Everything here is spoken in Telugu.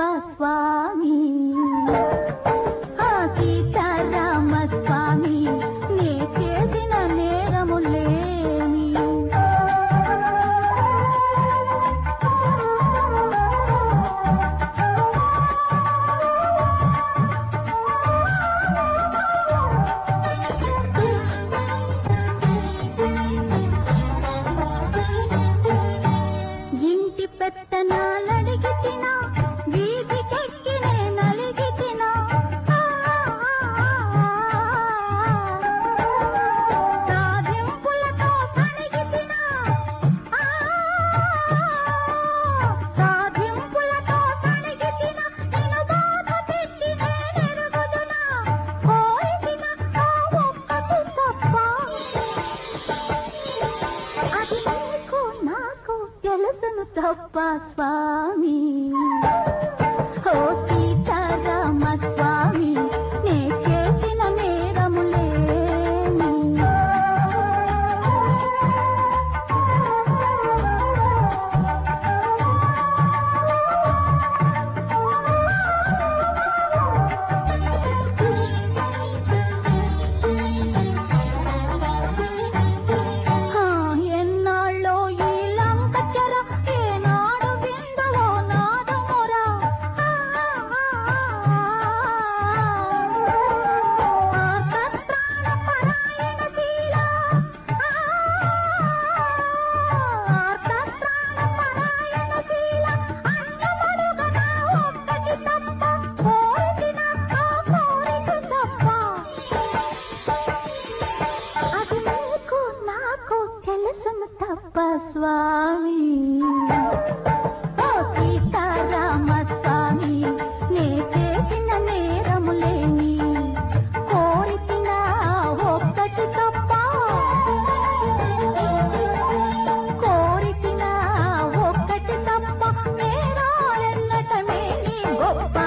స్వామి సీతారామ స్వామి నే చేసిన నేరములేమి ఇంటి పెత్తనాలడిగి తినా వీధికెక్కి నేనలిగి తినా సాధింపులతో సణిగి తినా సాధింపులతో సణిగి తినా నిన్ను బాధ పెట్టి నేనెరుగుదునా కోరిసిన ఆ ఒక్కటి తప్ప అది నీకు నాకు తెలుసును తప్ప స్వామి ఓ సీతారామ స్వామి నే చేసిన నేరములేమి ఎన్నాళ్ళో ఈ లంక చెర ఏనాడు విందులో నాదమురా ఆర్తత్రాణ పరాయణ శీల ఆర్తత్రాణ పరాయణ శీల అన్నమడుగన ఒక్కటి తప్ప కోరిన ఆ కోరిక తప్ప అది నీకు నాకు తెలుసును తప్ప స్వామి ఓ సీతారామ స్వామి నే చేసిన నేరములేమి కోరిన ఒక్కటి తప్ప కోరిన ఒక్కటి తప్ప నేరాలెన్నటమే నీ గొప్ప